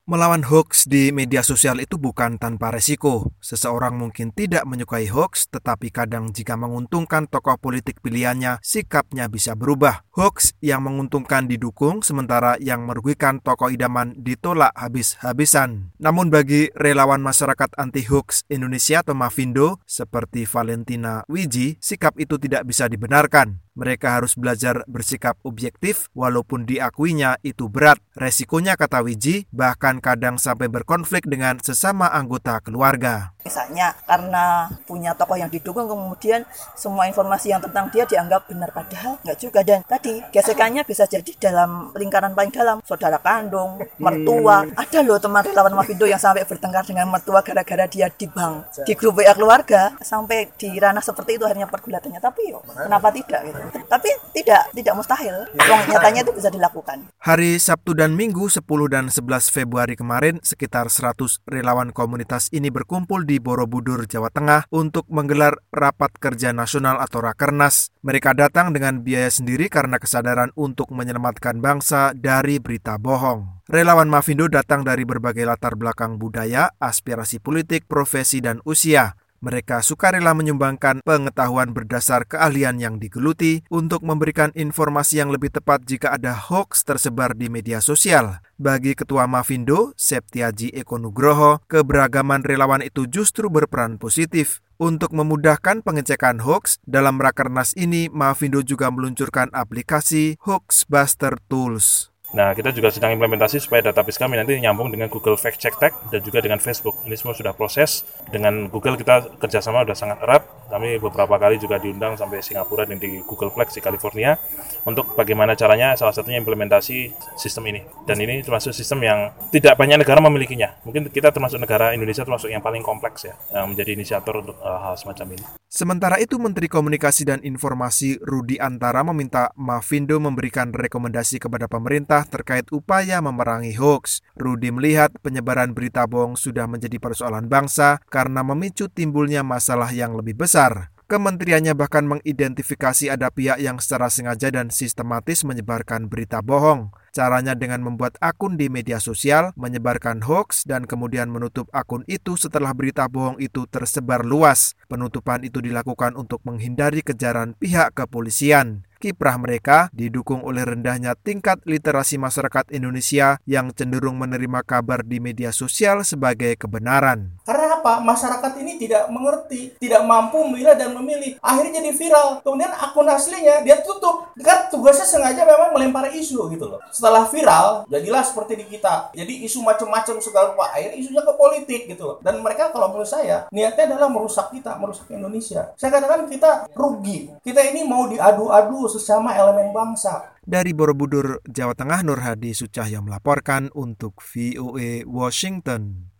Melawan hoaks di media sosial itu bukan tanpa resiko. Seseorang mungkin tidak menyukai hoaks, tetapi kadang jika menguntungkan tokoh politik pilihannya, sikapnya bisa berubah. Hoaks yang menguntungkan didukung, sementara yang merugikan tokoh idaman ditolak habis-habisan. Namun bagi relawan masyarakat anti-hoaks Indonesia atau Mafindo, seperti Valentina Wiji, sikap itu tidak bisa dibenarkan. Mereka harus belajar bersikap objektif walaupun diakuinya itu berat. Resikonya, kata Wiji, bahkan kadang sampai berkonflik dengan sesama anggota keluarga. Misalnya karena punya tokoh yang didukung, kemudian semua informasi yang tentang dia dianggap benar, padahal nggak juga. Dan tadi gesekannya bisa jadi dalam lingkaran paling dalam, saudara kandung, mertua. Ada loh teman relawan Mafindo yang sampai bertengkar dengan mertua gara-gara dia di bank, di grup WA keluarga, sampai di ranah seperti itu akhirnya pergulatannya. Tapi kenapa tidak gitu? Tapi tidak mustahil. Nyatanya itu bisa dilakukan. Hari Sabtu dan Minggu 10 dan 11 Februari kemarin, sekitar 100 relawan komunitas ini berkumpul di Borobudur, Jawa Tengah untuk menggelar Rapat Kerja Nasional atau Rakernas. Mereka datang dengan biaya sendiri karena kesadaran untuk menyelamatkan bangsa dari berita bohong. Relawan Mafindo datang dari berbagai latar belakang budaya, aspirasi politik, profesi, dan usia. Mereka sukarela menyumbangkan pengetahuan berdasar keahlian yang digeluti untuk memberikan informasi yang lebih tepat jika ada hoaks tersebar di media sosial. Bagi Ketua Mafindo, Septiaji Eko Nugroho, keberagaman relawan itu justru berperan positif. Untuk memudahkan pengecekan hoaks, dalam Rakernas ini Mafindo juga meluncurkan aplikasi Hoaxbuster Tools. Nah, kita juga sedang implementasi supaya database kami nanti nyambung dengan Google Fact Check Tag dan juga dengan Facebook. Ini semua sudah proses. Dengan Google kita kerjasama sudah sangat erat. Kami beberapa kali juga diundang sampai Singapura dan di Googleplex di California untuk bagaimana caranya, salah satunya implementasi sistem ini. Dan ini termasuk sistem yang tidak banyak negara memilikinya. Mungkin kita termasuk negara Indonesia termasuk yang paling kompleks ya, yang menjadi inisiator untuk hal semacam ini. Sementara itu, Menteri Komunikasi dan Informasi Rudi Antara meminta Mafindo memberikan rekomendasi kepada pemerintah terkait upaya memerangi hoaks. Rudi melihat penyebaran berita bohong sudah menjadi persoalan bangsa karena memicu timbulnya masalah yang lebih besar. Kementeriannya bahkan mengidentifikasi ada pihak yang secara sengaja dan sistematis menyebarkan berita bohong. Caranya dengan membuat akun di media sosial, menyebarkan hoaks, dan kemudian menutup akun itu setelah berita bohong itu tersebar luas. Penutupan itu dilakukan untuk menghindari kejaran pihak kepolisian. Kiprah mereka didukung oleh rendahnya tingkat literasi masyarakat Indonesia yang cenderung menerima kabar di media sosial sebagai kebenaran. Karena apa? Masyarakat ini tidak mengerti, tidak mampu memilah dan memilih. Akhirnya jadi viral. Kemudian akun aslinya dia tutup. Kan tugasnya sengaja memang melempar isu gitu loh. Setelah viral, jadilah seperti di kita. Jadi isu macam-macam segala rupa. Akhirnya isunya ke politik gitu loh. Dan mereka kalau menurut saya, niatnya adalah merusak kita, merusak Indonesia. Saya katakan kita rugi. Kita ini mau diadu-adu sesama elemen bangsa. Dari Borobudur, Jawa Tengah, Nur Hadi Sucahyo melaporkan untuk VOA Washington.